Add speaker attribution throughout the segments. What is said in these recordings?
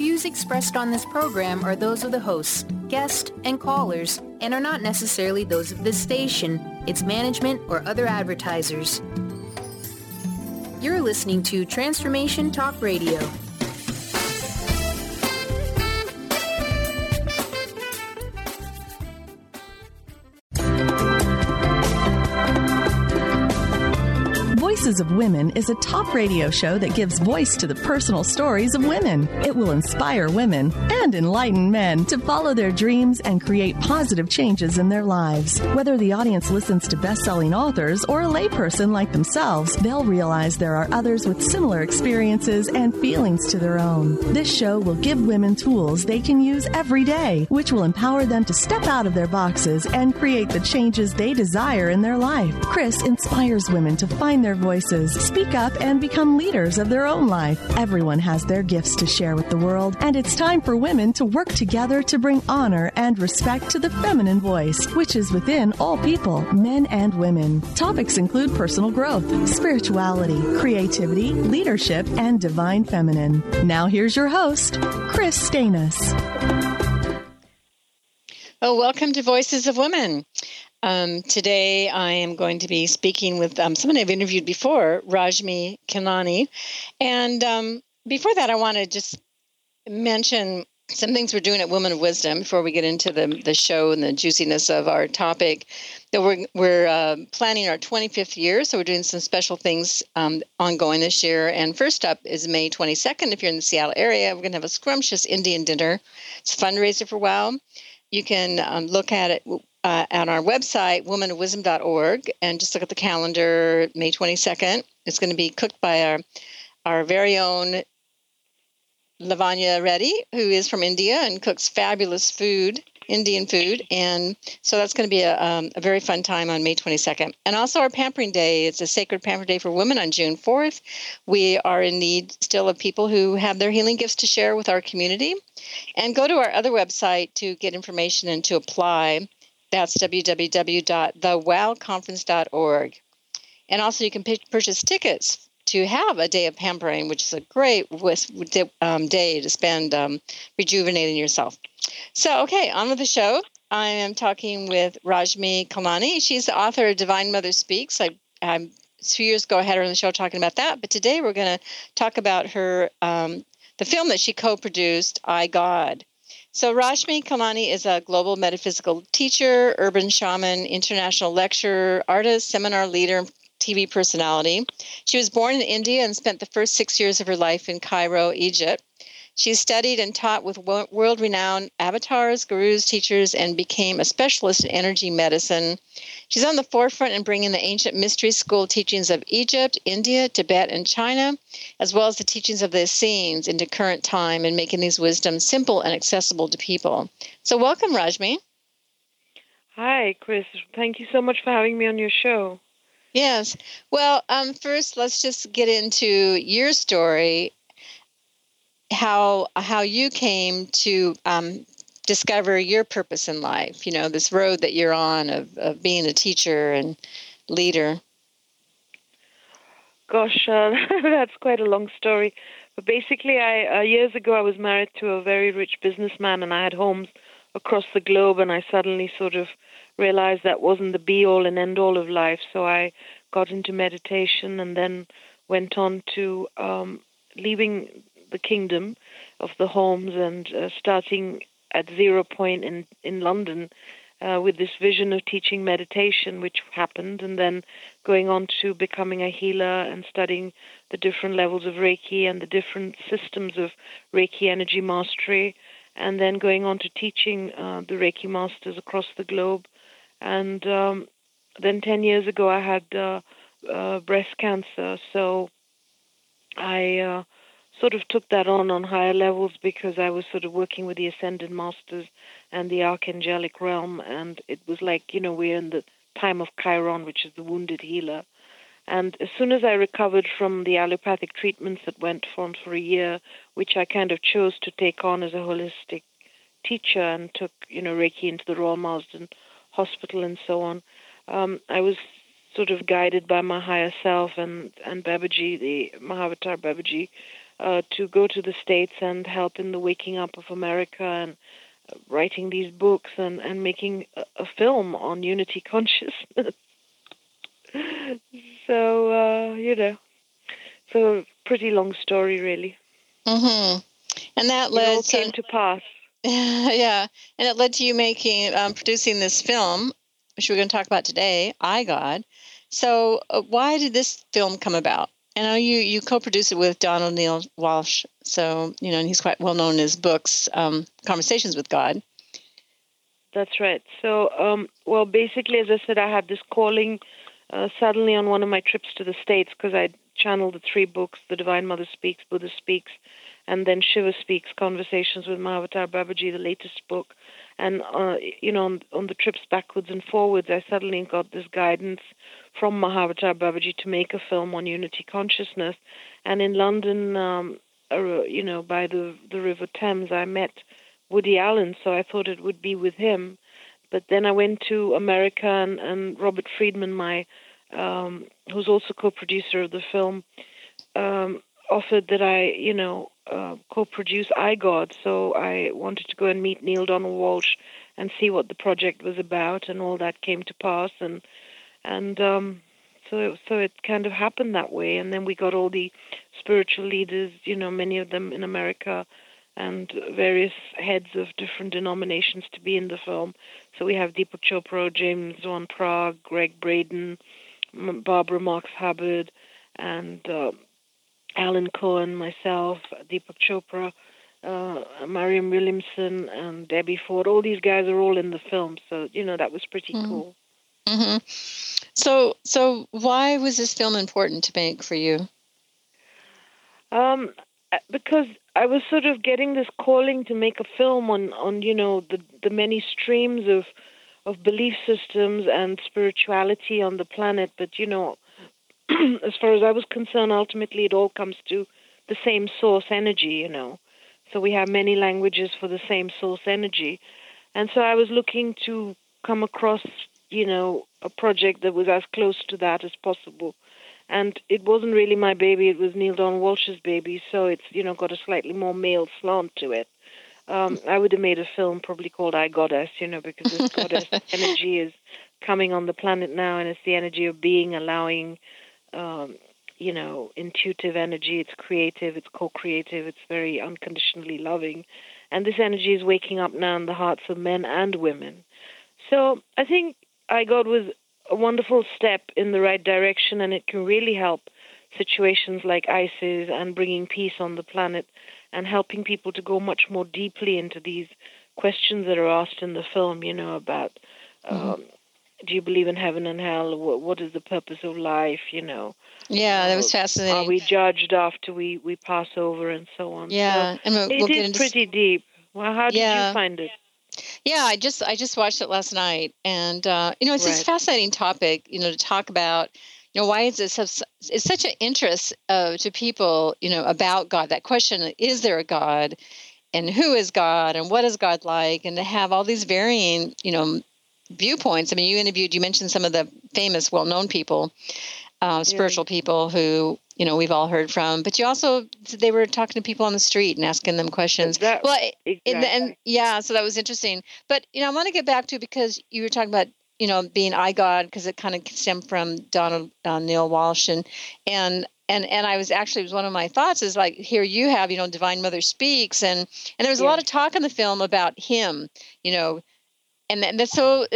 Speaker 1: views expressed on this program are those of the hosts, guests, and callers, and are not necessarily those of this station, its management, or other advertisers. You're listening to Transformation Talk Radio.
Speaker 2: Voices of Women is a talk radio show that gives voice to the personal stories of women. It will inspire women and enlighten men to follow their dreams and create positive changes in their lives. Whether the audience listens to best-selling authors or a layperson like themselves, they'll realize there are others with similar experiences and feelings to their own. This show will give women tools they can use every day, which will empower them to step out of their boxes and create the changes they desire in their life. Chris inspires women to find their voices, speak up, and become leaders of their own life. Everyone has their gifts to share with the world, and it's time for women to work together to bring honor and respect to the feminine voice, which is within all people, men and women. Topics include personal growth, spirituality, creativity, leadership, and divine feminine. Now here's your host, Chris Stanis.
Speaker 3: Oh, welcome to Voices of Women. Today I am going to be speaking with someone I've interviewed before, Rajmi Khilani. And before that, I want to just mention some things we're doing at Women of Wisdom before we get into the show and the juiciness of our topic. That we're planning our 25th year, so we're doing some special things ongoing this year. And first up is May 22nd. If you're in the Seattle area, we're going to have a scrumptious Indian dinner. It's a fundraiser for WOW. You can look at it on our website, womenofwisdom.org, and just look at the calendar, May 22nd. It's going to be cooked by our very own Lavanya Reddy, who is from India and cooks fabulous food, Indian food. And so that's going to be a very fun time on May 22nd. And also our Pampering Day. It's a sacred Pamper Day for women on June 4th. We are in need still of people who have their healing gifts to share with our community. And go to our other website to get information and to apply. That's www.thewowconference.org. And also you can purchase tickets to have a day of pampering, which is a great day to spend rejuvenating yourself. So, okay, on with the show. I am talking with Rajmi Khilani. She's the author of Divine Mother Speaks. A few years ago I had her on the show talking about that, but today we're going to talk about her, the film that she co-produced, I, God. So Rajmi Khilani is a global metaphysical teacher, urban shaman, international lecturer, artist, seminar leader, and TV personality. She was born in India and spent the first 6 years of her life in Cairo, Egypt. She studied and taught with world-renowned avatars, gurus, teachers, and became a specialist in energy medicine. She's on the forefront in bringing the ancient mystery school teachings of Egypt, India, Tibet, and China, as well as the teachings of the Essenes into current time and making these wisdoms simple and accessible to people. So welcome, Rajmi.
Speaker 4: Hi, Chris. Thank you so much for having me on your show.
Speaker 3: Yes. Well, first, let's just get into your story. How you came to discover your purpose in life, this road that you're on of being a teacher and leader.
Speaker 4: Gosh, that's quite a long story. But basically, years ago, I was married to a very rich businessman, and I had homes across the globe, and I suddenly sort of realized that wasn't the be-all and end-all of life. So I got into meditation and then went on to leaving the kingdom of the homes and starting at 0 point in London with this vision of teaching meditation, which happened, and then going on to becoming a healer and studying the different levels of Reiki and the different systems of Reiki energy mastery, and then going on to teaching the Reiki masters across the globe. And then 10 years ago, I had breast cancer, so I sort of took that on higher levels because I was sort of working with the Ascended Masters and the Archangelic realm, and it was like, we're in the time of Chiron, which is the wounded healer. And as soon as I recovered from the allopathic treatments that went on for a year, which I kind of chose to take on as a holistic teacher and took, Reiki into the Royal Marsden Hospital and so on, I was sort of guided by my higher self and Babaji, the Mahavatar Babaji, to go to the States and help in the waking up of America and writing these books and making a film on unity consciousness. So, so pretty long story, really.
Speaker 3: Mm-hmm. And that
Speaker 4: It all
Speaker 3: led
Speaker 4: came to pass.
Speaker 3: yeah, and it led to you producing this film, which we're going to talk about today, I, God. So why did this film come about? I know you co-produced it with Donald Neil Walsch, so, and he's quite well known in his books, Conversations with God.
Speaker 4: That's right. So, well, basically, as I said, I had this calling suddenly on one of my trips to the States because I channeled the 3 books, The Divine Mother Speaks, Buddha Speaks, and then Shiva Speaks, Conversations with Mahavatar Babaji, the latest book. And, on the trips backwards and forwards, I suddenly got this guidance from Mahavatar Babaji to make a film on unity consciousness. And in London, by the River Thames, I met Woody Allen, so I thought it would be with him. But then I went to America, and Robert Friedman, who's also co-producer of the film, offered that I, co-produce I, God. So I wanted to go and meet Neale Donald Walsch and see what the project was about, and all that came to pass. And so it kind of happened that way. And then we got all the spiritual leaders, many of them in America, and various heads of different denominations to be in the film. So we have Deepak Chopra, James Van Praagh, Greg Braden, Barbara Marx Hubbard, and Alan Cohen, myself, Deepak Chopra, Mariam Williamson, and Debbie Ford. All these guys are all in the film, so that was pretty cool.
Speaker 3: Mm-hmm. So why was this film important to make for you?
Speaker 4: Because I was sort of getting this calling to make a film on the many streams of belief systems and spirituality on the planet, but as far as I was concerned, ultimately it all comes to the same source energy, So we have many languages for the same source energy. And so I was looking to come across, a project that was as close to that as possible. And it wasn't really my baby, it was Neale Donald Walsch's baby, so it's, got a slightly more male slant to it. I would have made a film probably called I, Goddess, because this goddess energy is coming on the planet now, and it's the energy of being, allowing, intuitive energy. It's creative, it's co-creative, it's very unconditionally loving. And this energy is waking up now in the hearts of men and women. So I think I, God was a wonderful step in the right direction, and it can really help situations like ISIS and bringing peace on the planet and helping people to go much more deeply into these questions that are asked in the film, about do you believe in heaven and hell? What is the purpose of life,
Speaker 3: Yeah, that was fascinating.
Speaker 4: Are we judged after we pass over and so on?
Speaker 3: Yeah,
Speaker 4: so
Speaker 3: and we'll
Speaker 4: it is pretty deep. Well, how did you find it?
Speaker 3: Yeah, I just watched it last night, and it's this fascinating topic, to talk about. Why is this? It's such an interest to people, about God. That question: is there a God, and who is God, and what is God like? And to have all these varying, viewpoints. I mean, you mentioned some of the famous, well-known people, spiritual people who we've all heard from, but they were talking to people on the street and asking them questions. So that was interesting. But I want to get back to, because you were talking about being I, God, because it kind of stemmed from Donald Neale Walsch, and I was one of my thoughts is like, here you have Divine Mother Speaks, and there was a lot of talk in the film about him, and that's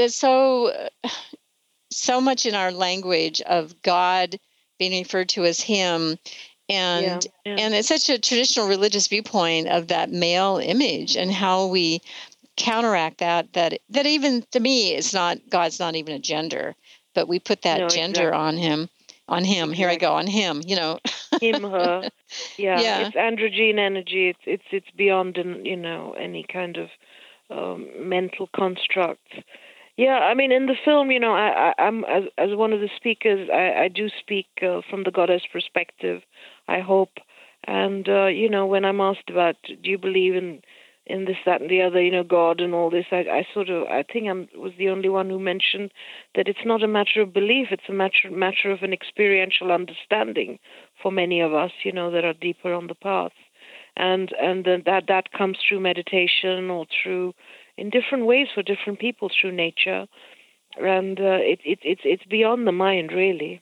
Speaker 3: so much in our language of God being referred to as him, and it's such a traditional religious viewpoint of that male image, and how we counteract that even to me it's not, God's not even a gender, but we put that gender on him. Exactly. Here I go, on him,
Speaker 4: him, her. It's androgyne energy. It's beyond any kind of mental constructs. Yeah, I mean, in the film, I'm as one of the speakers, I do speak from the goddess perspective, I hope. And, when I'm asked about, do you believe in in this, that, and the other, God and all this. I think I was the only one who mentioned that it's not a matter of belief; it's a matter of an experiential understanding for many of us, that are deeper on the path, and then that comes through meditation or through in different ways for different people through nature, and it's beyond the mind, really.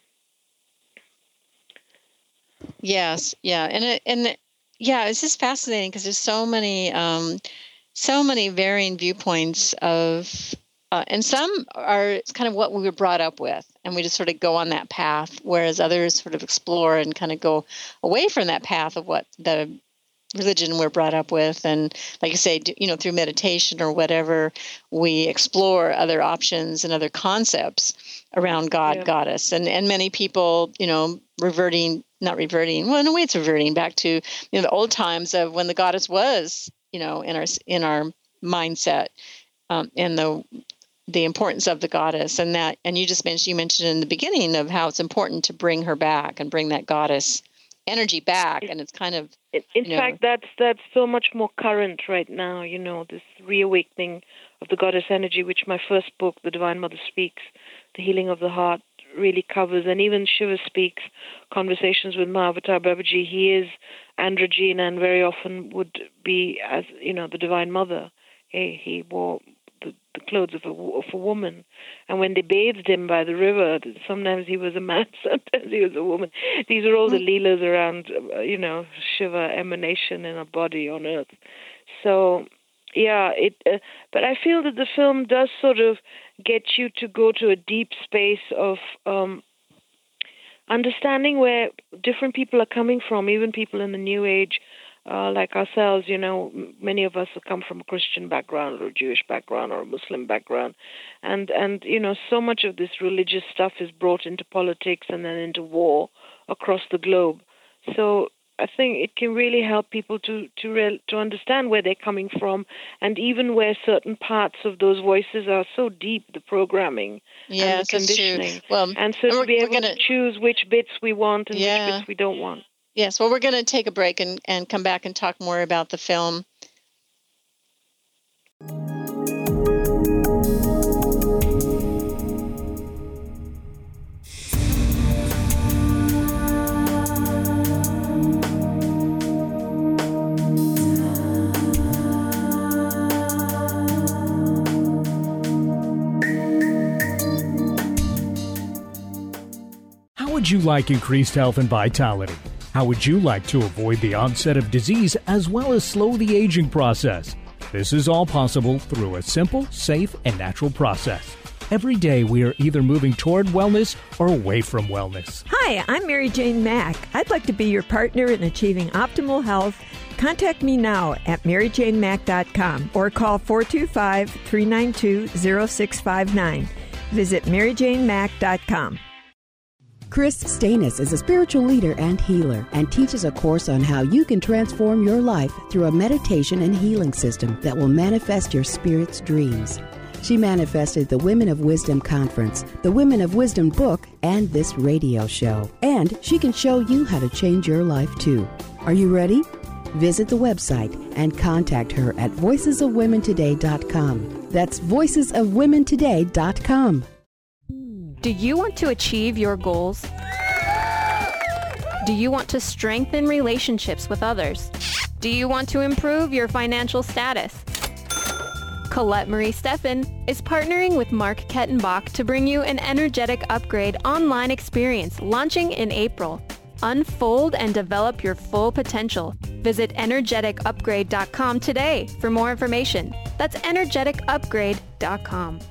Speaker 3: Yes, yeah, it's just fascinating because there's so many varying viewpoints of, and some are kind of what we were brought up with, and we just sort of go on that path, whereas others sort of explore and kind of go away from that path of what the religion we're brought up with, and like you say, through meditation or whatever, we explore other options and other concepts around God, goddess, and many people, not reverting. Well, in a way, it's reverting back to the old times of when the goddess was, in our mindset, and the importance of the goddess, and you mentioned in the beginning of how it's important to bring her back and bring that goddess energy back, and it's kind of
Speaker 4: in fact that's so much more current right now. This reawakening of the goddess energy, which my first book, The Divine Mother Speaks, The Healing of the Heart, really covers, and even Shiva Speaks, Conversations with Mahavatar Babaji. He is androgyne and very often would be as the Divine Mother. He wore the clothes of a woman, and when they bathed him by the river, sometimes he was a man, sometimes he was a woman. These are all the leelas around Shiva emanation in a body on earth. So but I feel that the film does sort of get you to go to a deep space of understanding where different people are coming from, even people in the New Age, like ourselves. Many of us have come from a Christian background or a Jewish background or a Muslim background. And so much of this religious stuff is brought into politics and then into war across the globe. So I think it can really help people to understand where they're coming from, and even where certain parts of those voices are so deep, the programming and the conditioning.
Speaker 3: Well,
Speaker 4: and so to be able to choose which bits we want and which bits we don't want.
Speaker 3: Yes, well, we're going to take a break and come back and talk more about the film.
Speaker 5: How would you like increased health and vitality? How would you like to avoid the onset of disease as well as slow the aging process? This is all possible through a simple, safe, and natural process. Every day we are either moving toward wellness or away from wellness.
Speaker 6: Hi, I'm Mary Jane Mack. I'd like to be your partner in achieving optimal health. Contact me now at maryjanemack.com or call 425-392-0659. Visit maryjanemack.com.
Speaker 7: Chris Stanis is a spiritual leader and healer and teaches a course on how you can transform your life through a meditation and healing system that will manifest your spirit's dreams. She manifested the Women of Wisdom Conference, the Women of Wisdom book, and this radio show. And she can show you how to change your life too. Are you ready? Visit the website and contact her at voicesofwomentoday.com. That's voicesofwomentoday.com.
Speaker 8: Do you want to achieve your goals? Do you want to strengthen relationships with others? Do you want to improve your financial status? Colette Marie Steffen is partnering with Mark Kettenbach to bring you an Energetic Upgrade online experience launching in April. Unfold and develop your full potential. Visit energeticupgrade.com today for more information. That's energeticupgrade.com.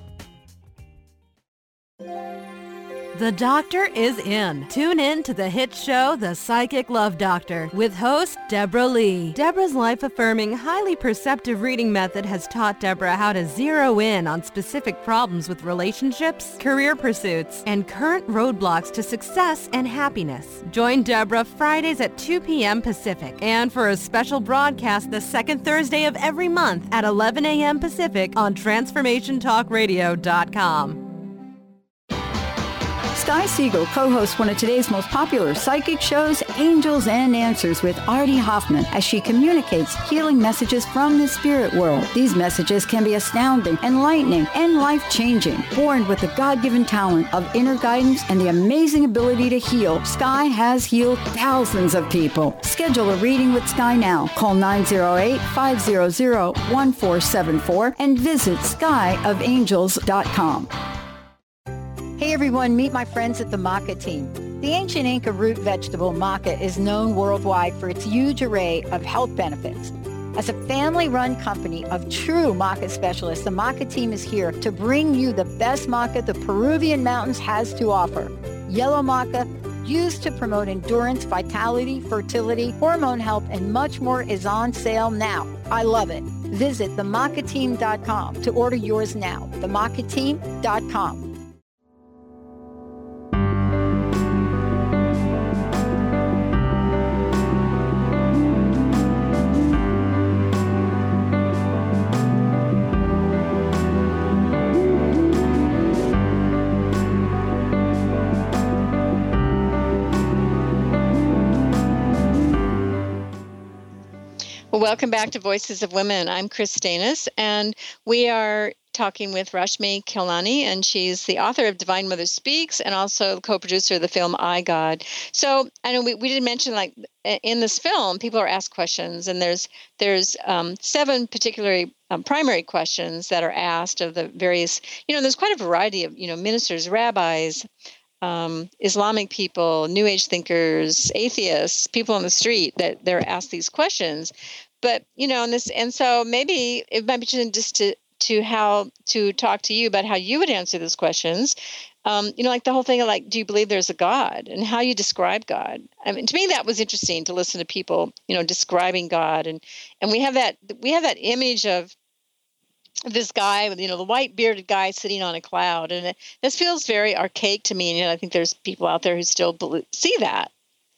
Speaker 9: The Doctor is in. Tune in to the hit show, The Psychic Love Doctor, with host Deborah Lee. Deborah's life-affirming, highly perceptive reading method has taught Deborah how to zero in on specific problems with relationships, career pursuits, and current roadblocks to success and happiness. Join Deborah Fridays at 2 p.m. Pacific, and for a special broadcast the second Thursday of every month at 11 a.m. Pacific on TransformationTalkRadio.com.
Speaker 10: Sky Siegel co-hosts one of today's most popular psychic shows, Angels and Answers, with Artie Hoffman, as she communicates healing messages from the spirit world. These messages can be astounding, enlightening, and life-changing. Born with the God-given talent of inner guidance and the amazing ability to heal, Sky has healed thousands of people. Schedule a reading with Sky now. Call 908-500-1474 and visit skyofangels.com. Hey everyone, meet my friends at the maca team. The ancient Inca root vegetable maca is known worldwide for its huge array of health benefits. As a family-run company of true maca specialists, the maca team is here to bring you the best maca the Peruvian mountains has to offer. Yellow maca, used to promote endurance, vitality, fertility, hormone health, and much more, is on sale now. I love it. Visit themacateam.com to order yours now. themacateam.com.
Speaker 3: Well, welcome back to Voices of Women. I'm Chris Stanis, and we are talking with Rashmi Khilnani, and she's the author of Divine Mother Speaks and also co-producer of the film I, God. So I know we did mention, like, in this film, people are asked questions, and there's 7 particularly primary questions that are asked of the various, there's quite a variety of, ministers, rabbis, Islamic people, New Age thinkers, atheists, people on the street, that they're asked these questions. But, and so maybe it might be just to how to talk to you about how you would answer those questions. Like the whole thing of, like, do you believe there's a God, and how you describe God? I mean, to me, that was interesting to listen to people, describing God. And we have that image of this guy with, the white bearded guy sitting on a cloud. And this feels very archaic to me. And I think there's people out there who still see that.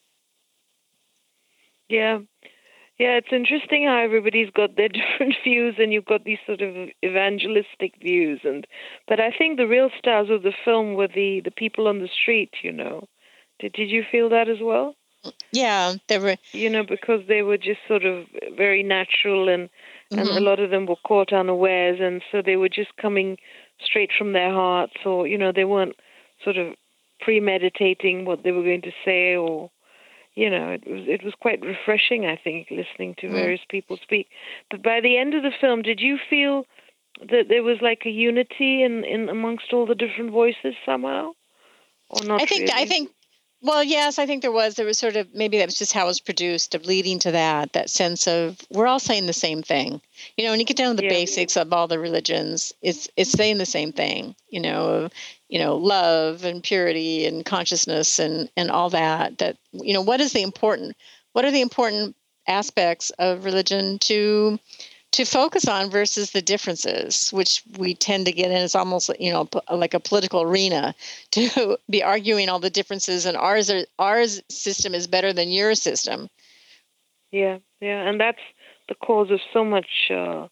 Speaker 4: Yeah. Yeah, it's interesting how everybody's got their different views, and you've got these sort of evangelistic views. But I think the real stars of the film were the people on the street, Did you feel that as well?
Speaker 3: Yeah, they were.
Speaker 4: Because they were just sort of very natural, and a lot of them were caught unawares, and so they were just coming straight from their hearts, or, they weren't sort of premeditating what they were going to say, or, it was quite refreshing, I think, listening to various people speak. But by the end of the film, did you feel that there was like a unity in amongst all the different voices somehow, or not? I
Speaker 3: think. Well, yes, I think there was sort of, maybe that was just how it was produced, of leading to that sense of, we're all saying the same thing. When you get down to the basics of all the religions, it's saying the same thing, love and purity and consciousness and all that, what are the important aspects of religion to focus on versus the differences, which we tend to get in. It's almost, like a political arena, to be arguing all the differences, and our system is better than your system.
Speaker 4: Yeah, and that's the cause of so much,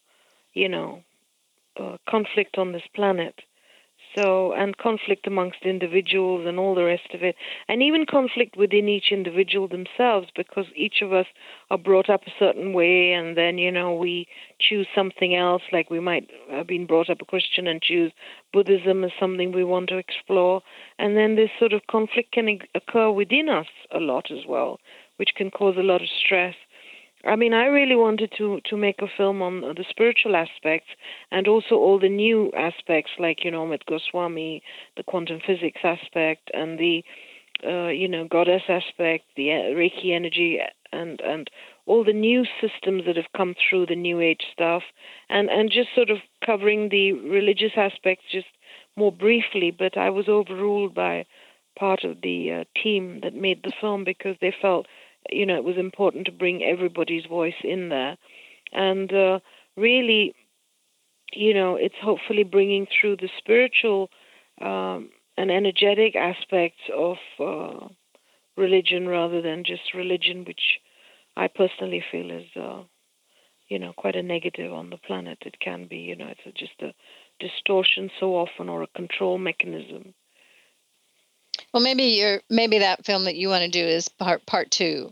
Speaker 4: conflict on this planet. And conflict amongst individuals and all the rest of it, and even conflict within each individual themselves, because each of us are brought up a certain way, and then, we choose something else, like we might have been brought up a Christian and choose Buddhism as something we want to explore, and then this sort of conflict can occur within us a lot as well, which can cause a lot of stress. I mean, I really wanted to make a film on the spiritual aspects, and also all the new aspects, like, Amit Goswami, the quantum physics aspect, and the, goddess aspect, the Reiki energy, and all the new systems that have come through the New Age stuff, and just sort of covering the religious aspects just more briefly. But I was overruled by part of the team that made the film, because they felt, it was important to bring everybody's voice in there. And really, it's hopefully bringing through the spiritual and energetic aspects of religion, rather than just religion, which I personally feel is, quite a negative on the planet. It can be, it's just a distortion so often, or a control mechanism.
Speaker 3: Well, maybe that film that you want to do is part 2.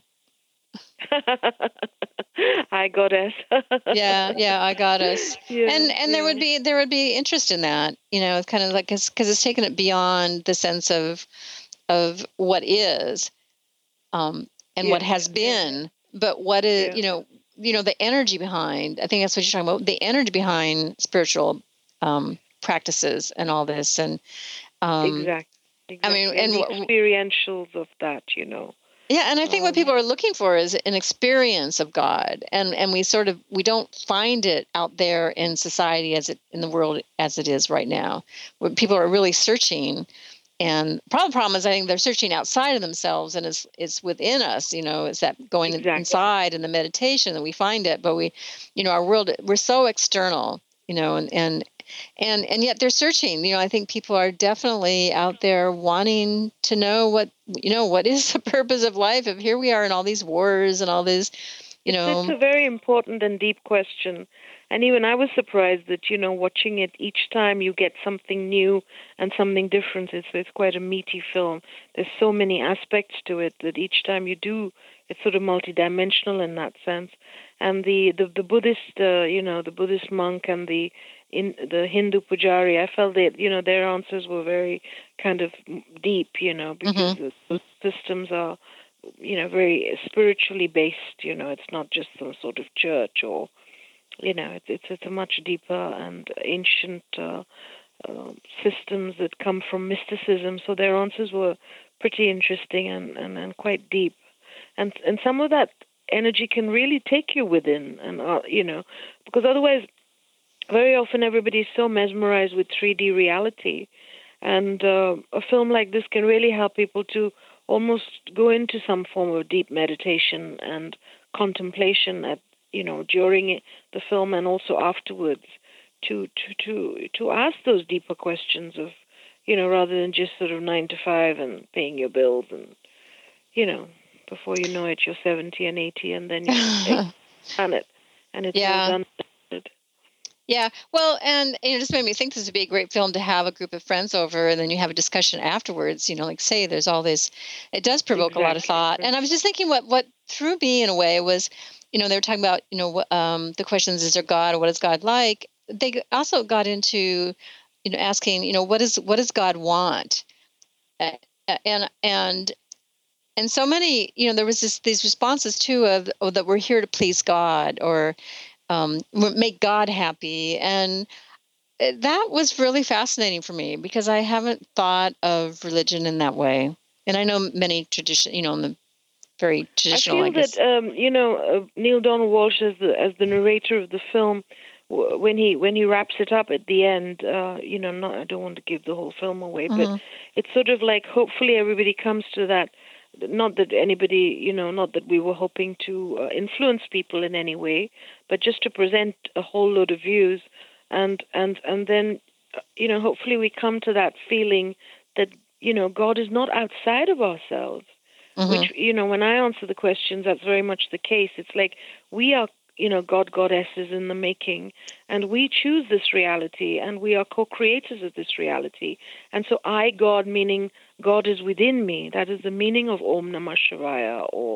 Speaker 4: I Goddess.
Speaker 3: Yeah, I Goddess.
Speaker 4: Yeah,
Speaker 3: and there would be interest in that. It's kind of like because it's taken it beyond the sense of what is, and what has been, but what is the energy behind. I think that's what you're talking about. The energy behind spiritual practices and all this, and
Speaker 4: exactly.
Speaker 3: I mean, and
Speaker 4: the experientials of that,
Speaker 3: Yeah, and I think what people are looking for is an experience of God, and we don't find it out there in society in the world as it is right now, where people are really searching. And the problem is, I think they're searching outside of themselves, and it's within us. It's that going inside and the meditation that we find it. But our world, we're so external, and yet they're searching. I think people are definitely out there wanting to know what is the purpose of life. If here we are in all these wars and all this,
Speaker 4: It's a very important and deep question. And even I was surprised that, watching it each time you get something new and something different. It's quite a meaty film. There's so many aspects to it that each time you do, it's sort of multidimensional in that sense. And the Buddhist, the Buddhist monk and the Hindu pujari, I felt that, their answers were very kind of deep, because the systems are, very spiritually based. It's not just some sort of church or, it's a much deeper and ancient systems that come from mysticism. So their answers were pretty interesting and quite deep. And some of that energy can really take you within, and because otherwise, very often everybody is so mesmerized with 3D reality, and a film like this can really help people to almost go into some form of deep meditation and contemplation at during the film and also afterwards, to ask those deeper questions of rather than just sort of 9 to 5 and paying your bills and before you know it you're 70 and 80 and then you're done it and it's all done.
Speaker 3: Yeah, well, and it just made me think this would be a great film to have a group of friends over, and then you have a discussion afterwards. Like say, there's all this. It does provoke a lot of thought, and I was just thinking what threw me in a way was, they were talking about the questions: is there God, or what is God like? They also got into asking what does God want, and so many there was these responses too of that we're here to please God or make God happy. And that was really fascinating for me because I haven't thought of religion in that way. And I know many tradition, in the very traditional.
Speaker 4: I feel that Neil Donald Walsch as the narrator of the film, when he wraps it up at the end, I don't want to give the whole film away, but it's sort of like hopefully everybody comes to that. Not that anybody, not that we were hoping to influence people in any way, but just to present a whole load of views, and then, hopefully we come to that feeling that, God is not outside of ourselves. Which, when I answer the questions, that's very much the case. It's like we are, God, goddesses in the making, and we choose this reality, and we are co-creators of this reality. And so I, God, meaning God is within me. That is the meaning of Om Namah Shivaya, or,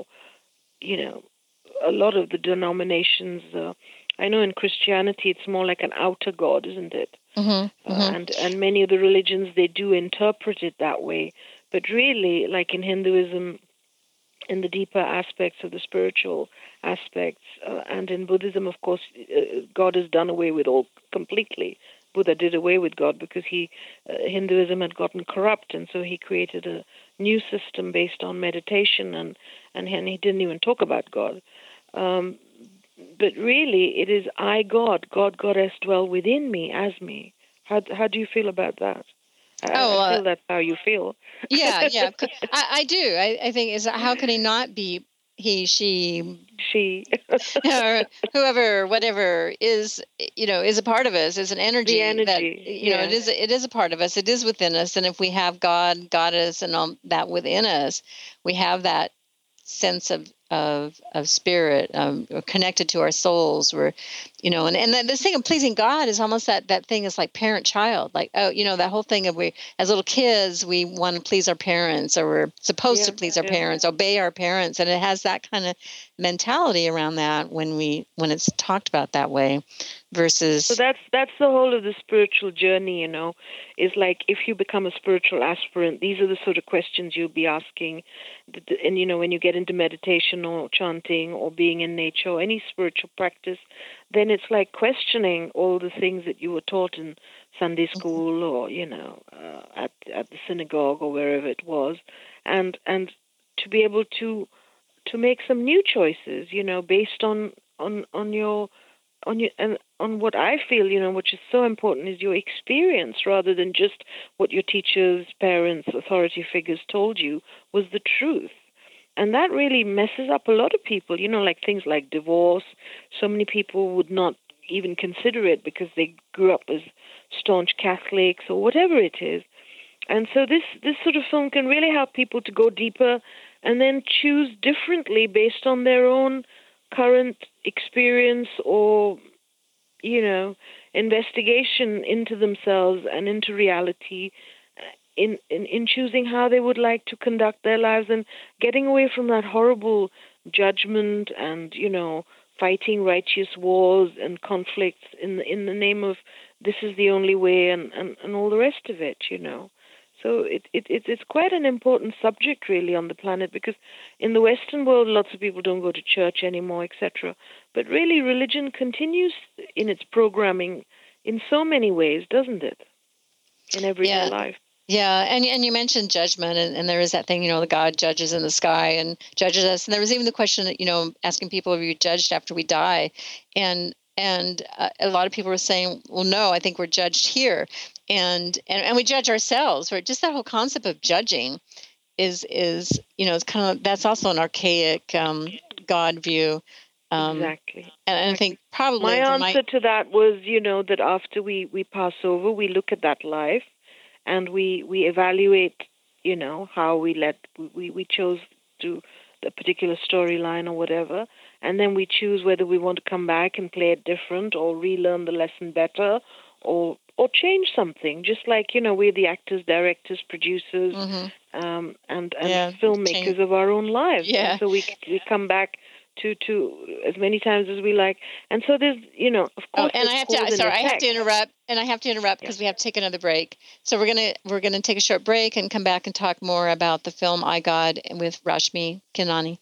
Speaker 4: a lot of the denominations. I know in Christianity it's more like an outer God, isn't it? And many of the religions, they do interpret it that way. But really, like in Hinduism, in the deeper aspects of the spiritual aspects, and in Buddhism, of course, God is done away with all completely. Buddha did away with God because Hinduism had gotten corrupt, and so he created a new system based on meditation, and he didn't even talk about God. But really, it is I, God, Goddess dwell within me, as me. How do you feel about that? I feel that's how you feel.
Speaker 3: Yeah. I do. I think is how can he not be he, she, or whoever, whatever is a part of us, is an energy.
Speaker 4: The energy
Speaker 3: that it is a part of us. It is within us, and if we have God, Goddess, and all that within us, we have that sense of of spirit, connected to our souls. We're, and this thing of pleasing God is almost that thing is like parent-child. Like, that whole thing of we, as little kids, we want to please our parents, or we're supposed to please our parents, obey our parents. And it has that kind of mentality around that when it's talked about that way versus. So
Speaker 4: that's the whole of the spiritual journey, is like if you become a spiritual aspirant, these are the sort of questions you'll be asking. And, when you get into meditation or chanting or being in nature or any spiritual practice, then it's like questioning all the things that you were taught in Sunday school or, at the synagogue or wherever it was, and to be able to make some new choices, based on what I feel, which is so important, is your experience rather than just what your teachers, parents, authority figures told you was the truth. And that really messes up a lot of people, like things like divorce. So many people would not even consider it because they grew up as staunch Catholics or whatever it is. And so this sort of film can really help people to go deeper and then choose differently based on their own current experience or, investigation into themselves and into reality in choosing how they would like to conduct their lives and getting away from that horrible judgment and, fighting righteous wars and conflicts in the name of this is the only way and all the rest of it, So it's quite an important subject, really, on the planet, because in the Western world, lots of people don't go to church anymore, etc. But really, religion continues in its programming in so many ways, doesn't it? In everyday life.
Speaker 3: Yeah, and you mentioned judgment, and there is that thing, the God judges in the sky and judges us. And there was even the question that, asking people, are you judged after we die? And a lot of people were saying, well, no, I think we're judged here. And we judge ourselves, right? Just that whole concept of judging is it's kind of, that's also an archaic God view.
Speaker 4: Exactly.
Speaker 3: And I think probably
Speaker 4: my answer to that was, that after we pass over, we look at that life and we evaluate, how we chose to the particular storyline or whatever, and then we choose whether we want to come back and play it different or relearn the lesson better or change something, just like, we're the actors, directors, producers, and filmmakers of our own lives.
Speaker 3: Yeah.
Speaker 4: And so we come back to as many times as we like. And so there's, of course.
Speaker 3: And I have to interrupt because we have to take another break. So we're gonna take a short break and come back and talk more about the film I, God with Rashmi Khinani.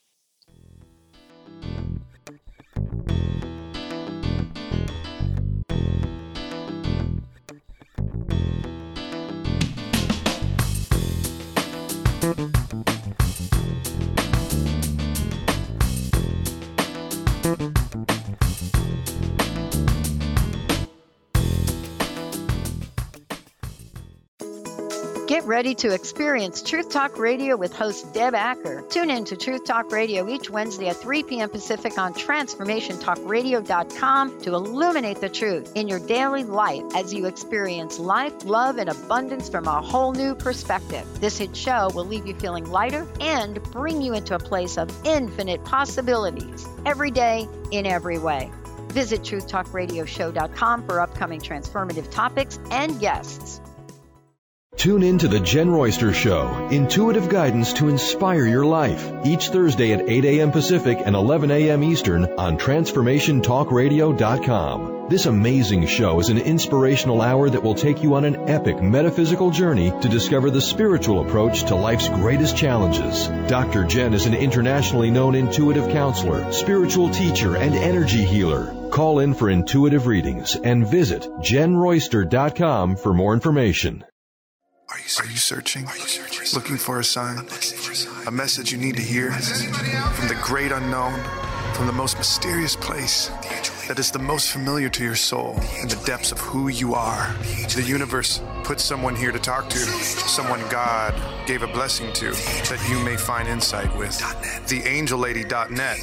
Speaker 10: Get ready to experience Truth Talk Radio with host Deb Acker. Tune in to Truth Talk Radio each Wednesday at 3 p.m. Pacific on TransformationTalkRadio.com to illuminate the truth in your daily life as you experience life, love, and abundance from a whole new perspective. This hit show will leave you feeling lighter and bring you into a place of infinite possibilities every day in every way. Visit TruthTalkRadioshow.com for upcoming transformative topics and guests.
Speaker 11: Tune in to The Jen Royster Show, intuitive guidance to inspire your life, each Thursday at 8 a.m. Pacific and 11 a.m. Eastern on TransformationTalkRadio.com. This amazing show is an inspirational hour that will take you on an epic metaphysical journey to discover the spiritual approach to life's greatest challenges. Dr. Jen is an internationally known intuitive counselor, spiritual teacher, and energy healer. Call in for intuitive readings and visit JenRoyster.com for more information.
Speaker 12: Are you searching? Looking for a sign? A message you need to hear? From the great unknown? From the most mysterious place that is the most familiar to your soul in the depths of who you are? The universe put someone here to talk to, someone God gave a blessing to, that you may find insight with. TheAngelLady.net.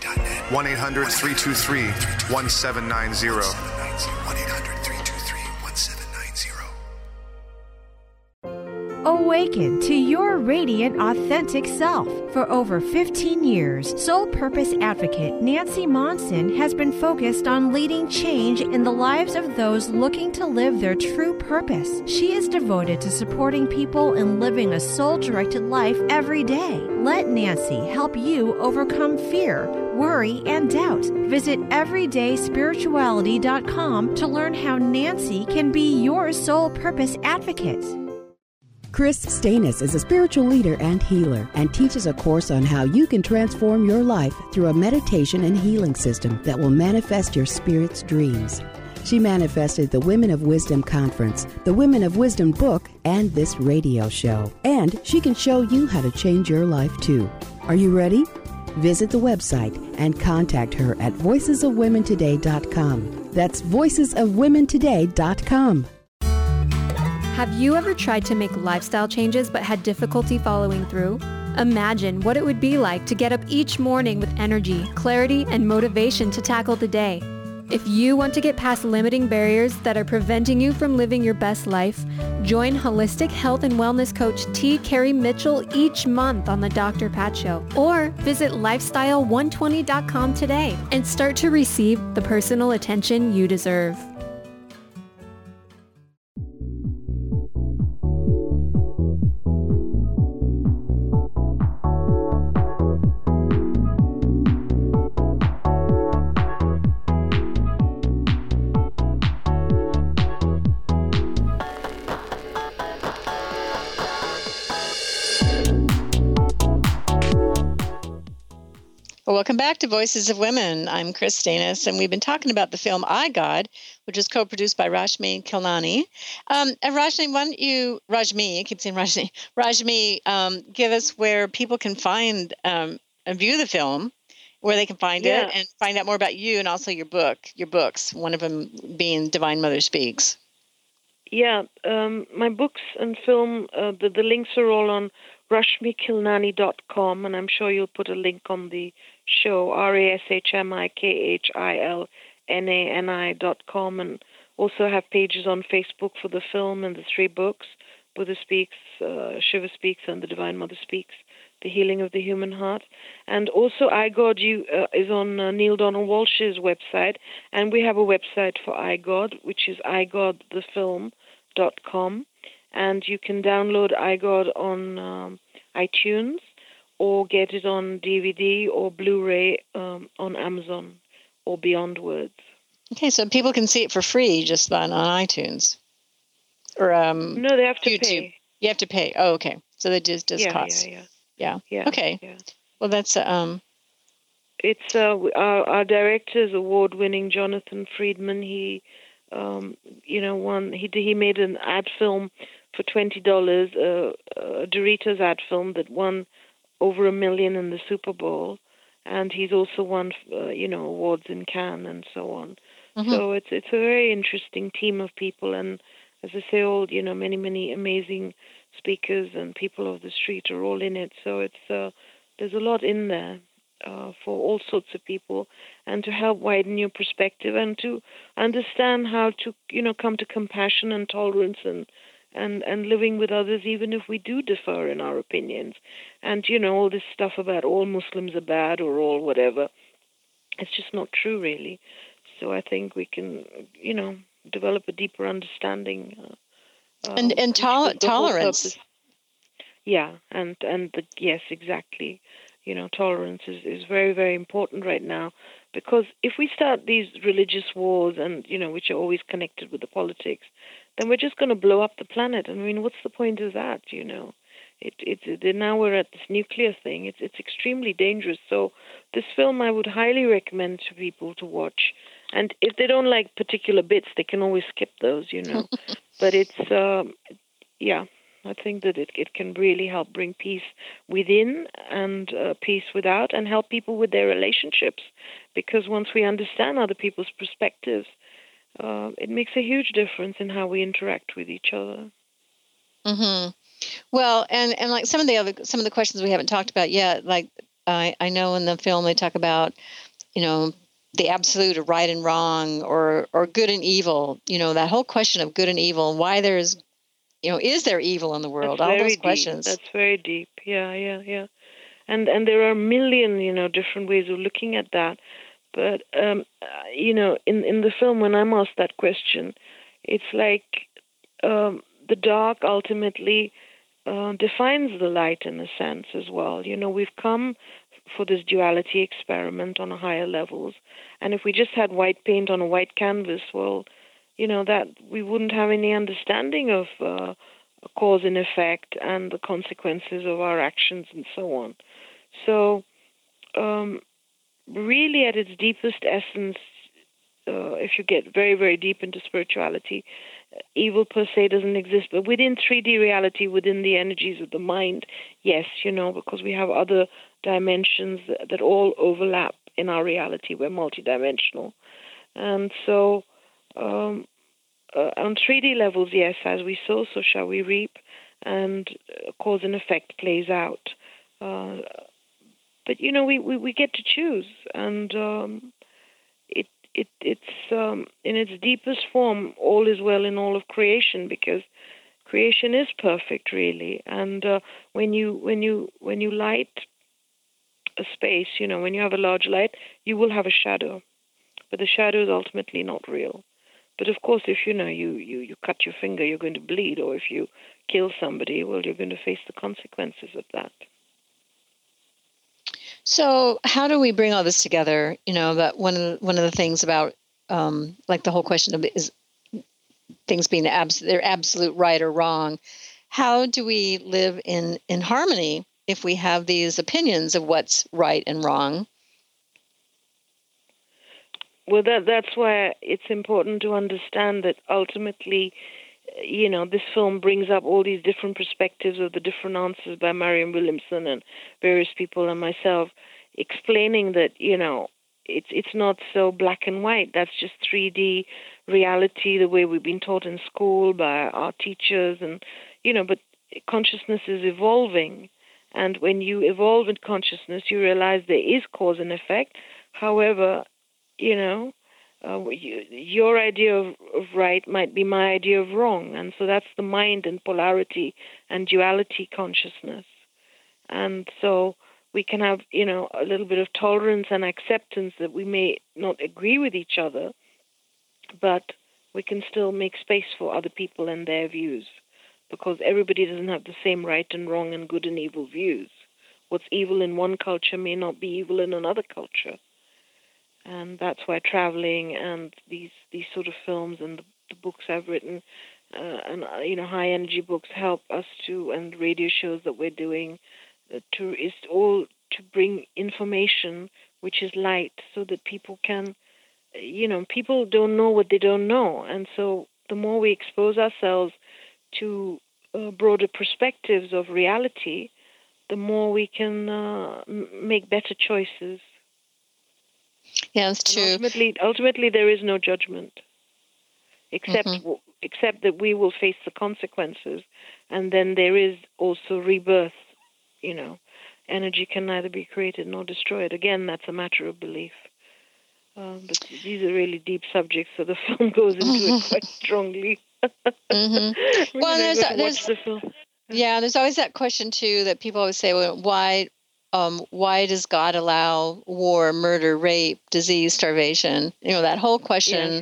Speaker 12: 1-800-323-1790.
Speaker 13: Oh, Awaken to your radiant, authentic self. For over 15 years, Soul Purpose Advocate Nancy Monson has been focused on leading change in the lives of those looking to live their true purpose. She is devoted to supporting people in living a soul-directed life every day. Let Nancy help you overcome fear, worry, and doubt. Visit everydayspirituality.com to learn how Nancy can be your soul purpose advocate.
Speaker 7: Chris Stanis is a spiritual leader and healer and teaches a course on how you can transform your life through a meditation and healing system that will manifest your spirit's dreams. She manifested the Women of Wisdom Conference, the Women of Wisdom book, and this radio show. And she can show you how to change your life too. Are you ready? Visit the website and contact her at voicesofwomentoday.com. That's voicesofwomentoday.com.
Speaker 8: Have you ever tried to make lifestyle changes but had difficulty following through? Imagine what it would be like to get up each morning with energy, clarity, and motivation to tackle the day. If you want to get past limiting barriers that are preventing you from living your best life, join holistic health and wellness coach T. Carey Mitchell each month on the Dr. Pat Show, or visit lifestyle120.com today and start to receive the personal attention you deserve.
Speaker 3: Well, welcome back to Voices of Women. I'm Chris Stanis, and we've been talking about the film I, God, which is co-produced by Rashmi Khilnani. Rashmi, why don't you, Rajmi, I keep saying Rajmi, give us where people can find and view the film, where they can find it, and find out more about you and also your books, one of them being Divine Mother Speaks.
Speaker 4: Yeah, my books and film, the links are all on rashmikhilnani.com, and I'm sure you'll put a link on the show, rashmikhilnani.com, and also have pages on Facebook for the film and the 3 books, Buddha Speaks, Shiva Speaks, and The Divine Mother Speaks, The Healing of the Human Heart. And also iGod is on Neil Donald Walsh's website, and we have a website for iGod, which is igodthefilm.com. And you can download iGod on iTunes or get it on DVD or Blu-ray on Amazon or Beyond Words.
Speaker 3: Okay, so people can see it for free just on iTunes? Or
Speaker 4: no, they have to
Speaker 3: YouTube.
Speaker 4: pay.
Speaker 3: You have to pay. Oh, okay. So that just does cost.
Speaker 4: Yeah.
Speaker 3: Okay. Yeah. Well, that's
Speaker 4: it's our director is award-winning Jonathan Friedman. He he made an ad film for $20, a Doritos ad film that won over $1 million in the Super Bowl, and he's also won awards in Cannes and so on. Mm-hmm. So it's a very interesting team of people, and as I say, all many amazing speakers and people of the street are all in it. So it's there's a lot in there for all sorts of people, and to help widen your perspective and to understand how to come to compassion and tolerance and living with others, even if we do differ in our opinions. And all this stuff about all Muslims are bad or all whatever, it's just not true, really. So I think we can develop a deeper understanding
Speaker 3: and tolerance.
Speaker 4: Yeah, yes, exactly. Tolerance is very, very important right now, because if we start these religious wars and, which are always connected with the politics, then we're just going to blow up the planet. I mean, what's the point of that, Now we're at this nuclear thing. It's extremely dangerous. So this film I would highly recommend to people to watch. And if they don't like particular bits, they can always skip those, But it's, I think that it can really help bring peace within and peace without, and help people with their relationships. Because once we understand other people's perspectives, it makes a huge difference in how we interact with each other.
Speaker 3: Mm-hmm. Well, and like some of the questions we haven't talked about yet, like I know in the film they talk about, the absolute of right and wrong or good and evil, that whole question of good and evil, and why there's is there evil in the world?
Speaker 4: That's
Speaker 3: All those
Speaker 4: very
Speaker 3: questions.
Speaker 4: Deep. That's very deep. Yeah. And there are a million, different ways of looking at that. But, in the film, when I'm asked that question, it's like the dark ultimately defines the light in a sense as well. We've come for this duality experiment on a higher levels. And if we just had white paint on a white canvas, well, that we wouldn't have any understanding of cause and effect and the consequences of our actions and so on. So, really at its deepest essence, if you get very, very deep into spirituality, evil per se doesn't exist. But within 3D reality, within the energies of the mind, yes, because we have other dimensions that all overlap in our reality. We're multidimensional. And so on 3D levels, yes, as we sow, so shall we reap, and cause and effect plays out. But we get to choose, and it's in its deepest form, all is well in all of creation, because creation is perfect, really. And when you light a space, when you have a large light, you will have a shadow, but the shadow is ultimately not real. But of course, if you cut your finger, you're going to bleed, or if you kill somebody, well, you're going to face the consequences of that.
Speaker 3: So how do we bring all this together? That one of the things about like the whole question of is things being they're absolute right or wrong. How do we live in harmony if we have these opinions of what's right and wrong?
Speaker 4: Well, that's why it's important to understand that ultimately, this film brings up all these different perspectives of the different answers by Marianne Williamson and various people and myself, explaining that, it's not so black and white. That's just 3D reality, the way we've been taught in school by our teachers. And, but consciousness is evolving. And when you evolve in consciousness, you realize there is cause and effect. However, your idea of right might be my idea of wrong. And so that's the mind and polarity and duality consciousness. And so we can have, a little bit of tolerance and acceptance that we may not agree with each other, but we can still make space for other people and their views, because everybody doesn't have the same right and wrong and good and evil views. What's evil in one culture may not be evil in another culture. And that's why traveling and these sort of films and the books I've written, and high energy books help us to, and radio shows that we're doing, is all to bring information which is light, so that people can, people don't know what they don't know, and so the more we expose ourselves to broader perspectives of reality, the more we can make better choices.
Speaker 3: Yeah, that's true.
Speaker 4: Ultimately, there is no judgment, except that we will face the consequences, and then there is also rebirth. Energy can neither be created nor destroyed. Again, that's a matter of belief. But these are really deep subjects, so the film goes into it quite strongly.
Speaker 3: Well, there's always that question too that people always say, well, why does God allow war, murder, rape, disease, starvation? That whole question.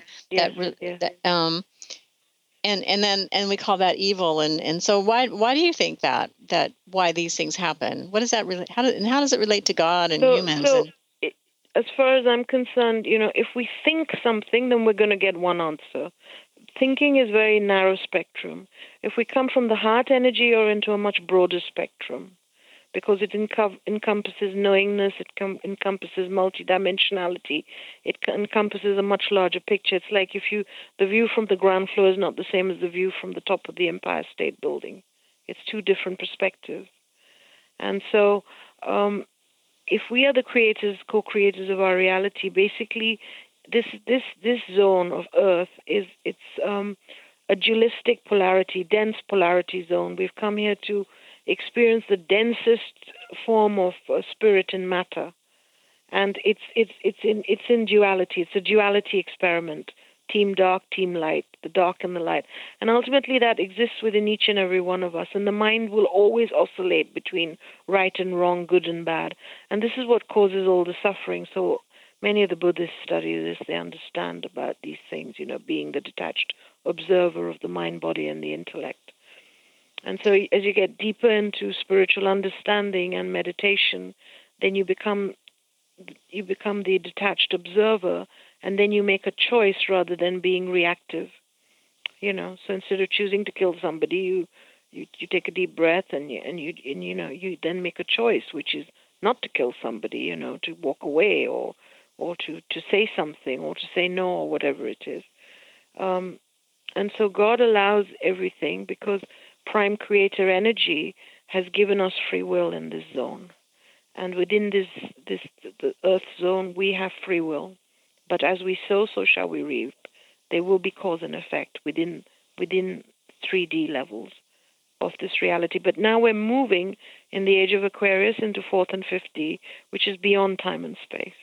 Speaker 3: And we call that evil. And so why do you think that why these things happen? What does that really? How does it relate to God and humans?
Speaker 4: As far as I'm concerned, if we think something, then we're going to get one answer. Thinking is very narrow spectrum. If we come from the heart energy or into a much broader spectrum, because it encompasses knowingness, it encompasses multidimensionality, it encompasses a much larger picture. It's like the view from the ground floor is not the same as the view from the top of the Empire State Building. It's two different perspectives. And so if we are the creators, co-creators of our reality, basically this zone of Earth it's a dualistic polarity, dense polarity zone. We've come here to experience the densest form of spirit and matter, and it's in duality. It's a duality experiment team dark, team light, the dark and the light. And ultimately that exists within each and every one of us. And the mind will always oscillate between right and wrong, good and bad. And this is what causes all the suffering. So many of the Buddhists study this. They understand about these things, being the detached observer of the mind, body, and the intellect. And so as you get deeper into spiritual understanding and meditation, then you become the detached observer, and then you make a choice rather than being reactive. So instead of choosing to kill somebody, you take a deep breath and you then make a choice, which is not to kill somebody, to walk away or to say something or to say no or whatever it is. And so God allows everything because Prime Creator Energy has given us free will in this zone. And within the Earth zone, we have free will. But as we sow, so shall we reap. There will be cause and effect within 3D levels of this reality. But now we're moving in the age of Aquarius into 4th and 5th, which is beyond time and space.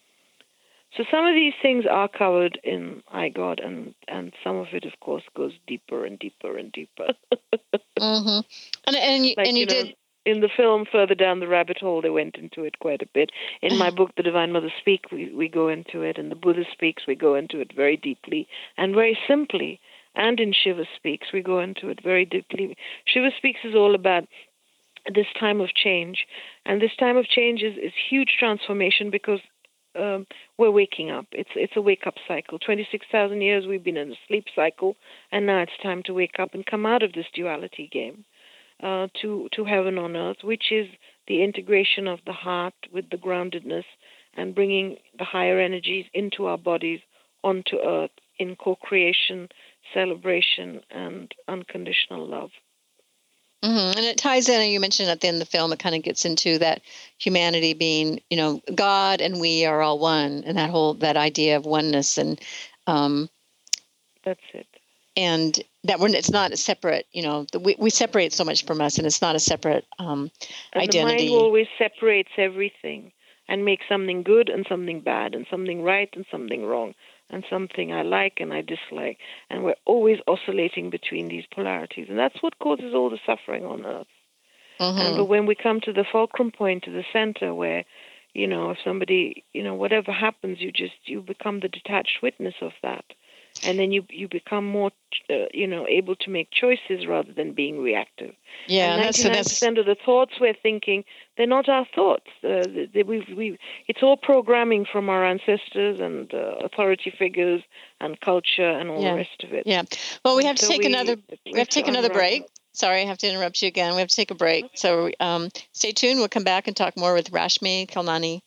Speaker 4: So some of these things are covered in I, God, and some of it, of course, goes deeper and deeper and deeper.
Speaker 3: Mm-hmm. And you did...
Speaker 4: In the film, Further Down the Rabbit Hole, they went into it quite a bit. In my book, The Divine Mother Speak, we go into it. In The Buddha Speaks, we go into it very deeply and very simply. And in Shiva Speaks, we go into it very deeply. Shiva Speaks is all about this time of change. And this time of change is huge transformation because we're waking up. It's a wake-up cycle. 26,000 years we've been in a sleep cycle, and now it's time to wake up and come out of this duality game. To heaven on earth, which is the integration of the heart with the groundedness and bringing the higher energies into our bodies onto earth in co-creation, celebration, and unconditional love.
Speaker 3: Mm-hmm. And it ties in, and you mentioned at the end of the film, it kind of gets into that humanity being, God and we are all one, and that idea of oneness. And
Speaker 4: that's it.
Speaker 3: And that it's not a separate, we separate so much from us, and it's not a separate identity.
Speaker 4: The mind always separates everything and makes something good and something bad and something right and something wrong and something I like and I dislike. And we're always oscillating between these polarities. And that's what causes all the suffering on earth. Mm-hmm. But when we come to the fulcrum point, to the center where, if somebody, whatever happens, you become the detached witness of that. And then you become more, able to make choices rather than being reactive.
Speaker 3: Yeah,
Speaker 4: and 99% of the thoughts we're thinking, they're not our thoughts. It's all programming from our ancestors and authority figures and culture and all the rest of it.
Speaker 3: Yeah. Well, we have to take another break. Sorry, I have to interrupt you again. We have to take a break. So stay tuned. We'll come back and talk more with Rashmi Khilnani.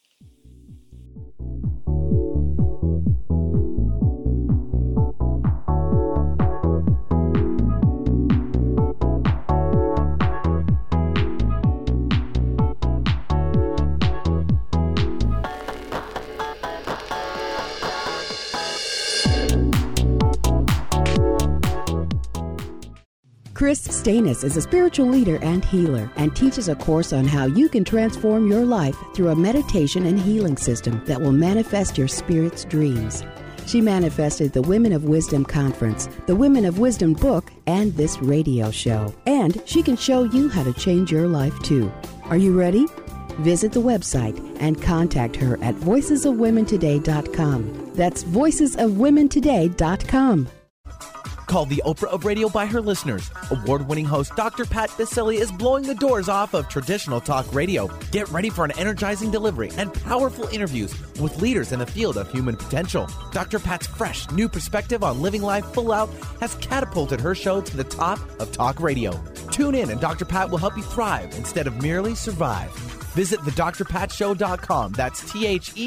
Speaker 7: Chris Stanis is a spiritual leader and healer and teaches a course on how you can transform your life through a meditation and healing system that will manifest your spirit's dreams. She manifested the Women of Wisdom Conference, the Women of Wisdom book, and this radio show. And she can show you how to change your life too. Are you ready? Visit the website and contact her at voicesofwomentoday.com. That's voicesofwomentoday.com.
Speaker 14: Called the Oprah of radio by her listeners. Award-winning host Dr. Pat Baccili is blowing the doors off of traditional talk radio. Get ready for an energizing delivery and powerful interviews with leaders in the field of human potential. Dr. Pat's fresh, new perspective on living life full out has catapulted her show to the top of talk radio. Tune in and Dr. Pat will help you thrive instead of merely survive. Visit thedrpatshow.com. That's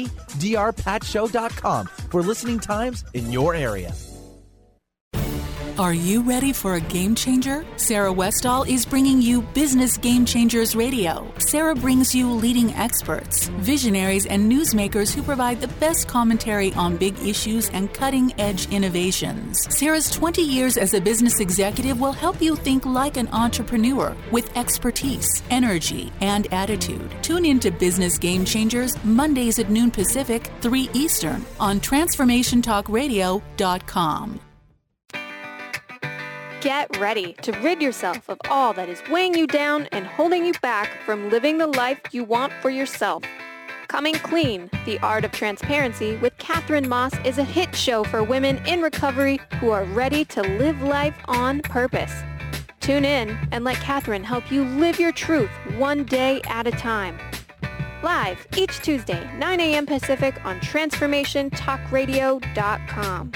Speaker 14: THEDRPatshow.com for listening times in your area.
Speaker 15: Are you ready for a game changer? Sarah Westall is bringing you Business Game Changers Radio. Sarah brings you leading experts, visionaries, and newsmakers who provide the best commentary on big issues and cutting-edge innovations. Sarah's 20 years as a business executive will help you think like an entrepreneur with expertise, energy, and attitude. Tune in to Business Game Changers Mondays at noon Pacific, 3 Eastern on TransformationTalkRadio.com.
Speaker 8: Get ready to rid yourself of all that is weighing you down and holding you back from living the life you want for yourself. Coming Clean, The Art of Transparency with Catherine Moss is a hit show for women in recovery who are ready to live life on purpose. Tune in and let Catherine help you live your truth one day at a time. Live each Tuesday, 9 a.m. Pacific on TransformationTalkRadio.com.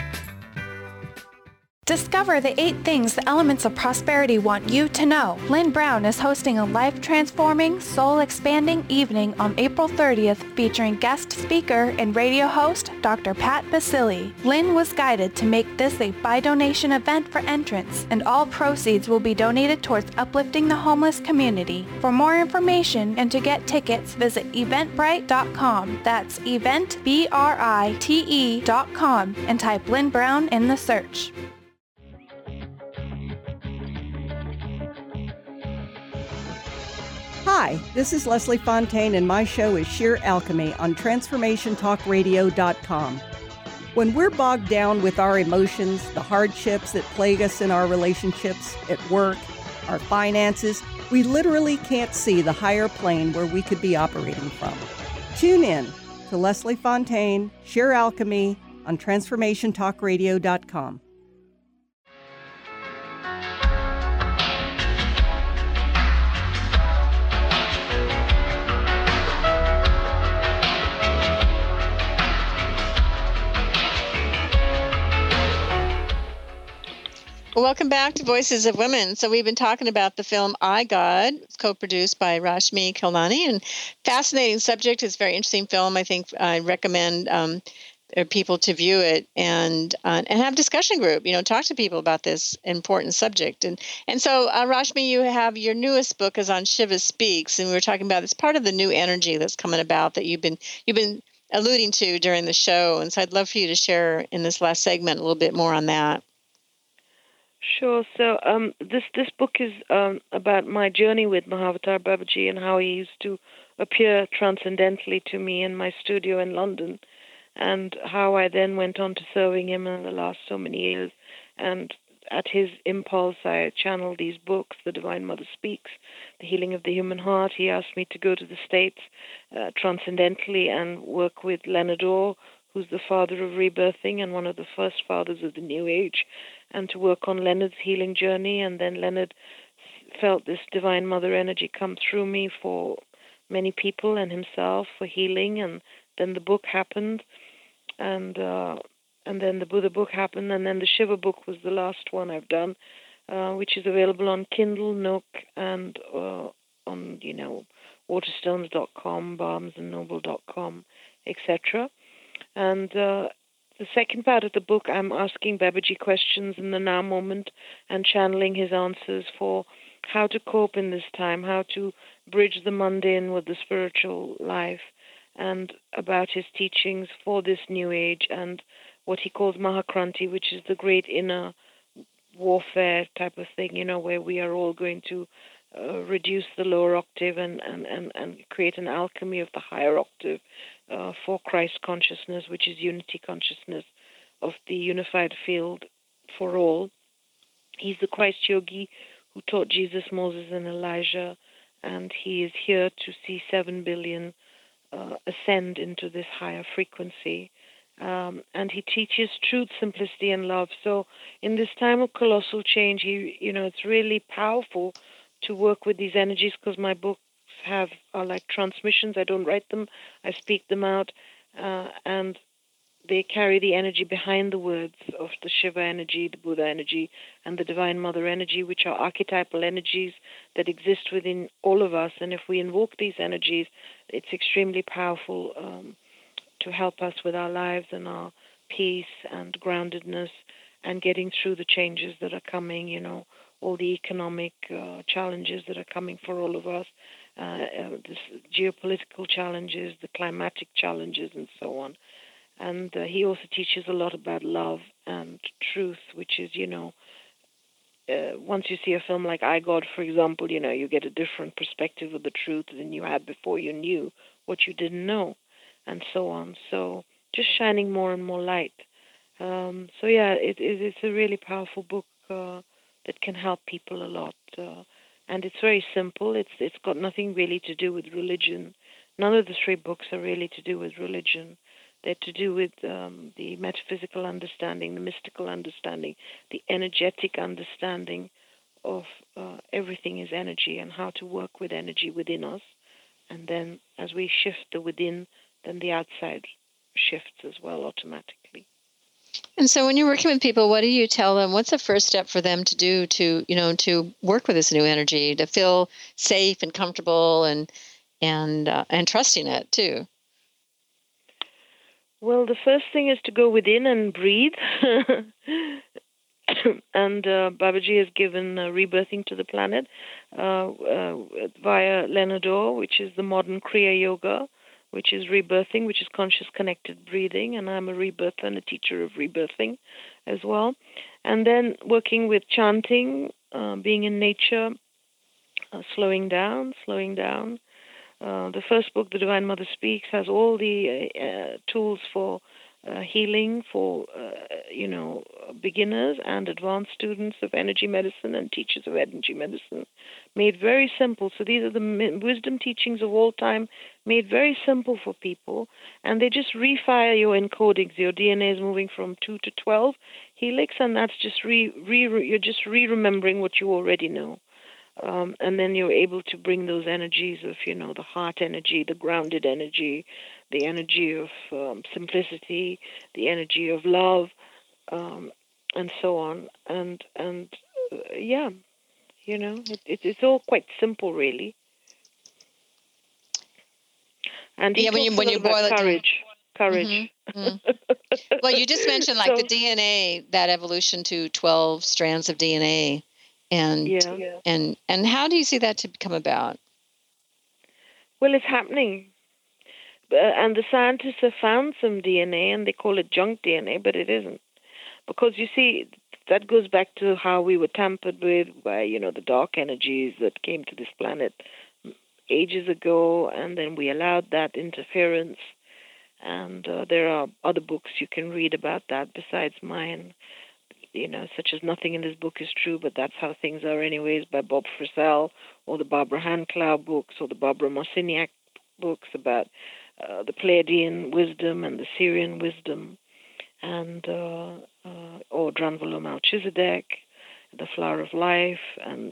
Speaker 16: Discover the 8 things the elements of prosperity want you to know. Lynn Brown is hosting a life-transforming, soul-expanding evening on April 30th featuring guest speaker and radio host Dr. Pat Basili. Lynn was guided to make this a by-donation event for entrants, and all proceeds will be donated towards uplifting the homeless community. For more information and to get tickets, visit eventbrite.com. That's eventbrite.com and type Lynn Brown in the search.
Speaker 17: Hi, this is Leslie Fontaine, and my show is Sheer Alchemy on TransformationTalkRadio.com. When we're bogged down with our emotions, the hardships that plague us in our relationships, at work, our finances, we literally can't see the higher plane where we could be operating from. Tune in to Leslie Fontaine, Sheer Alchemy on TransformationTalkRadio.com.
Speaker 3: Welcome back to Voices of Women. So we've been talking about the film I, God, co-produced by Rashmi Khilnani, and fascinating subject. It's a very interesting film. I think I recommend people to view it and have a discussion group, talk to people about this important subject. And so Rashmi, you have your newest book is on Shiva Speaks, and we were talking about it's part of the new energy that's coming about that you've been alluding to during the show. And so I'd love for you to share in this last segment a little bit more on that.
Speaker 4: Sure. So this book is about my journey with Mahavatar Babaji and how he used to appear transcendently to me in my studio in London, and how I then went on to serving him in the last so many years. And at his impulse, I channeled these books, The Divine Mother Speaks, The Healing of the Human Heart. He asked me to go to the States transcendentally and work with Leonard Orr, who's the father of rebirthing and one of the first fathers of the New Age, and to work on Leonard's healing journey. And then Leonard felt this Divine Mother energy come through me for many people and himself for healing. And then the book happened, and then the Buddha book happened, and then the Shiva book was the last one I've done, which is available on Kindle, Nook, and on Waterstones.com, BarnesandNoble.com, etc. And the second part of the book, I'm asking Babaji questions in the now moment and channeling his answers for how to cope in this time, how to bridge the mundane with the spiritual life, and about his teachings for this new age and what he calls Mahakranti, which is the great inner warfare type of thing, where we are all going to reduce the lower octave and create an alchemy of the higher octave for Christ consciousness, which is unity consciousness of the unified field for all. He's the Christ yogi who taught Jesus, Moses, and Elijah, and he is here to see 7 billion ascend into this higher frequency. And he teaches truth, simplicity, and love. So in this time of colossal change, it's really powerful to work with these energies, because my books are like transmissions. I don't write them, I speak them out, and they carry the energy behind the words of the Shiva energy, the Buddha energy, and the Divine Mother energy, which are archetypal energies that exist within all of us. And if we invoke these energies, it's extremely powerful to help us with our lives and our peace and groundedness and getting through the changes that are coming, all the economic challenges that are coming for all of us, this geopolitical challenges, the climatic challenges, and so on. And he also teaches a lot about love and truth, which is, once you see a film like I, God, for example, you get a different perspective of the truth than you had before you knew what you didn't know, and so on. So just shining more and more light. It's a really powerful book that can help people a lot. And it's very simple. It's got nothing really to do with religion. None of the 3 books are really to do with religion. They're to do with the metaphysical understanding, the mystical understanding, the energetic understanding of everything is energy and how to work with energy within us. And then as we shift the within, then the outside shifts as well automatically.
Speaker 3: And so when you're working with people, what do you tell them? What's the first step for them to do to work with this new energy, to feel safe and comfortable and trusting it too?
Speaker 4: Well, the first thing is to go within and breathe. And Babaji has given rebirthing to the planet via Lenodor, which is the modern Kriya Yoga, which is rebirthing, which is conscious connected breathing, and I'm a rebirther and a teacher of rebirthing as well. And then working with chanting, being in nature, slowing down. The first book, The Divine Mother Speaks, has all the tools for healing for, beginners and advanced students of energy medicine and teachers of energy medicine, made very simple. So these are the wisdom teachings of all time, made very simple for people, and they just refire your encodings. Your DNA is moving from 2 to 12 helix, and that's just you're just re-remembering what you already know. And then you're able to bring those energies of, the heart energy, the grounded energy, the energy of simplicity, the energy of love, and so on. It's all quite simple, really. And
Speaker 3: when you boil it
Speaker 4: courage.
Speaker 3: Mm-hmm. Mm-hmm. Well, you just mentioned the DNA, that evolution to 12 strands of DNA. And how do you see that to come about?
Speaker 4: Well, it's happening. And the scientists have found some DNA, and they call it junk DNA, but it isn't. Because, you see, that goes back to how we were tampered with by, the dark energies that came to this planet ages ago, and then we allowed that interference. And there are other books you can read about that besides mine, such as Nothing in This Book is True, but That's How Things Are Anyways by Bob Frisell, or the Barbara Hanclau books, or the Barbara Marciniak books about the Pleiadian wisdom and the Syrian wisdom, and or Dranvalo Melchizedek, The Flower of Life, and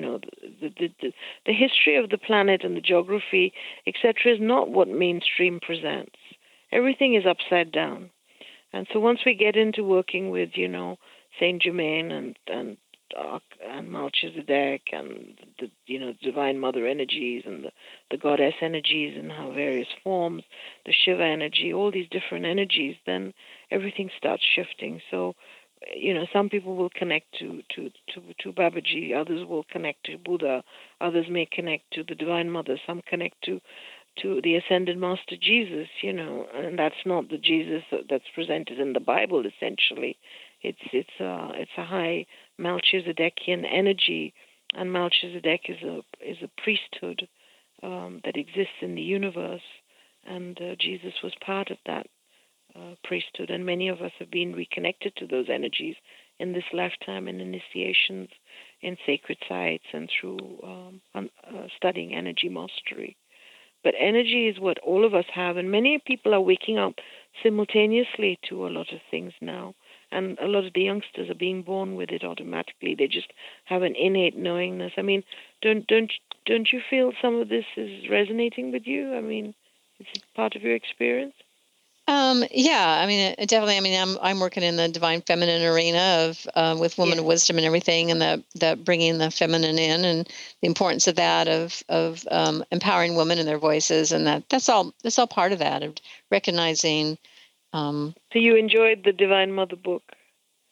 Speaker 4: the history of the planet and the geography, etc., is not what mainstream presents. Everything is upside down. And so once we get into working with, Saint Germain and Melchizedek and the Divine Mother energies and the Goddess energies and how various forms, the Shiva energy, all these different energies, then everything starts shifting. So, some people will connect to Babaji, others will connect to Buddha, others may connect to the Divine Mother, some connect to the Ascended Master Jesus, and that's not the Jesus that's presented in the Bible. Essentially, it's a high Melchizedekian energy, and Melchizedek is a priesthood that exists in the universe, and Jesus was part of that priesthood, and many of us have been reconnected to those energies in this lifetime in initiations, in sacred sites, and through studying energy mastery. But energy is what all of us have, and many people are waking up simultaneously to a lot of things now. And a lot of the youngsters are being born with it automatically. They just have an innate knowingness. I mean, don't you feel some of this is resonating with you? I mean, is it part of your experience?
Speaker 3: Yeah, I mean, definitely. I mean, I'm working in the divine feminine arena of with women of wisdom and everything, and the bringing the feminine in, and the importance of that of empowering women and their voices, and that's all part of that, of recognizing.
Speaker 4: So you enjoyed the Divine Mother book?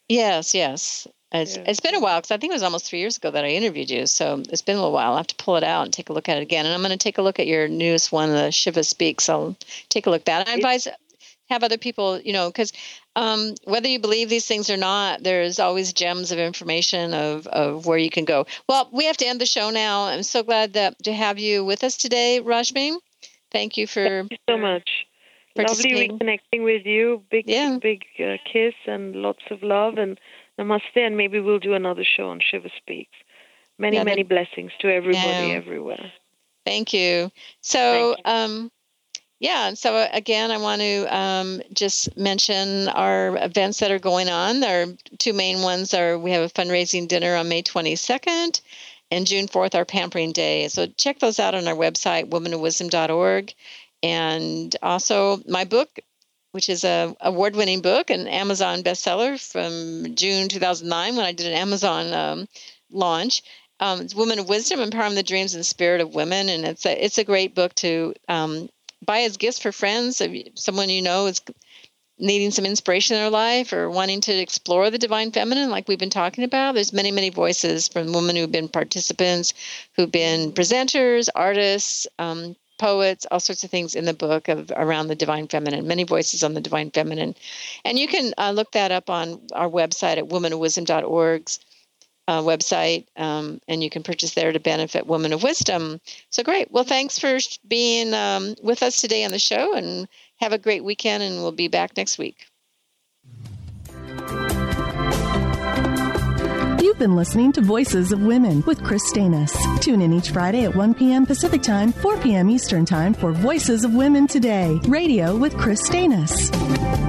Speaker 3: Yes. It's been a while because I think it was almost 3 years ago that I interviewed you. So it's been a little while. I'll have to pull it out and take a look at it again. And I'm going to take a look at your newest one, the Shiva Speaks. I'll take a look at that. And I advise have other people, because whether you believe these things or not, there's always gems of information of where you can go. Well, we have to end the show now. I'm so glad to have you with us today, Rajmi. Thank you
Speaker 4: Thank you so much. Lovely reconnecting with you. Big kiss and lots of love and namaste. And maybe we'll do another show on Shiva Speaks. Many blessings to everybody everywhere.
Speaker 3: Thank you. So, so again, I want to just mention our events that are going on. Our two main ones are we have a fundraising dinner on May 22nd and June 4th, our Pampering Day. So check those out on our website, womanofwisdom.org. And also my book, which is a award-winning book, an Amazon bestseller from June 2009 when I did an Amazon launch. It's Woman of Wisdom, Empowering the Dreams and Spirit of Women. And it's a great book to buy as gifts for friends. If someone you know is needing some inspiration in their life or wanting to explore the divine feminine like we've been talking about, there's many voices from women who've been participants, who've been presenters, artists, poets, all sorts of things in the book around the divine feminine, many voices on the divine feminine. And you can look that up on our website at womanofwisdom.org's website, and you can purchase there to benefit Women of Wisdom. So great. Well, thanks for being with us today on the show, and have a great weekend, and we'll be back next week.
Speaker 2: You've been listening to Voices of Women with Chris Stanis. Tune in each Friday at 1 p.m. Pacific Time, 4 p.m. Eastern Time for Voices of Women Today, radio with Chris Stanis.